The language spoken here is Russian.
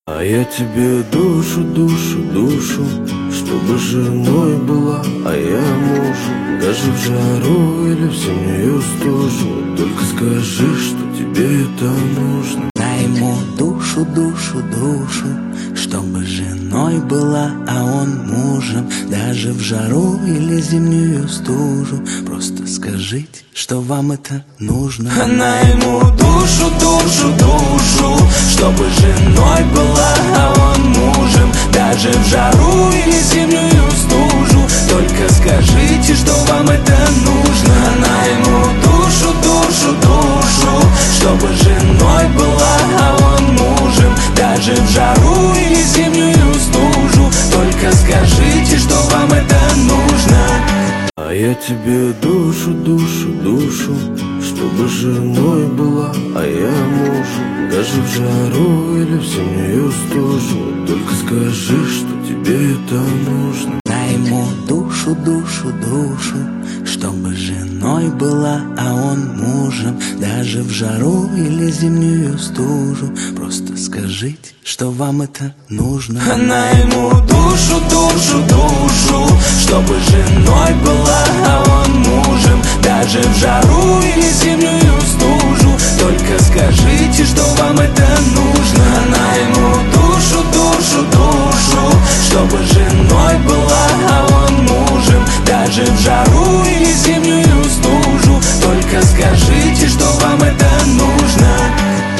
А я тебе душу, душу, душу, чтобы женой была, а я мужу. Даже в жару или в зимнюю стужу, только скажи, что тебе это нужно. Дай ему душу, душу, душу, чтобы женой была, а он мужем. Даже в жару или зимнюю стужу, просто скажите, что вам это нужно. Она ему душу, душу, душу, чтобы женой была, а он мужем. Даже в жару или зимнюю стужу, только скажите, что вам это нужно. Она ему душу, душу, душу, чтобы женой была, а он мужем. Даже в жару или зимнюю стужу, только скажите, что вам это нужно. А я тебе душу, душу, душу, чтобы женой была, а я мужу. Даже в жару или в зимнюю стужу, только скажи, что тебе это нужно. Дай ему душу, душу, душу, чтобы женой была, а он мужем. Даже в жару или зимнюю стужу, просто скажите, что вам это нужно. Она ему душу, душу, душу, чтобы женой была, а он мужем. Даже в жару или зимнюю стужу, только скажите, что вам это нужно. Она ему душу, душу, душу, чтобы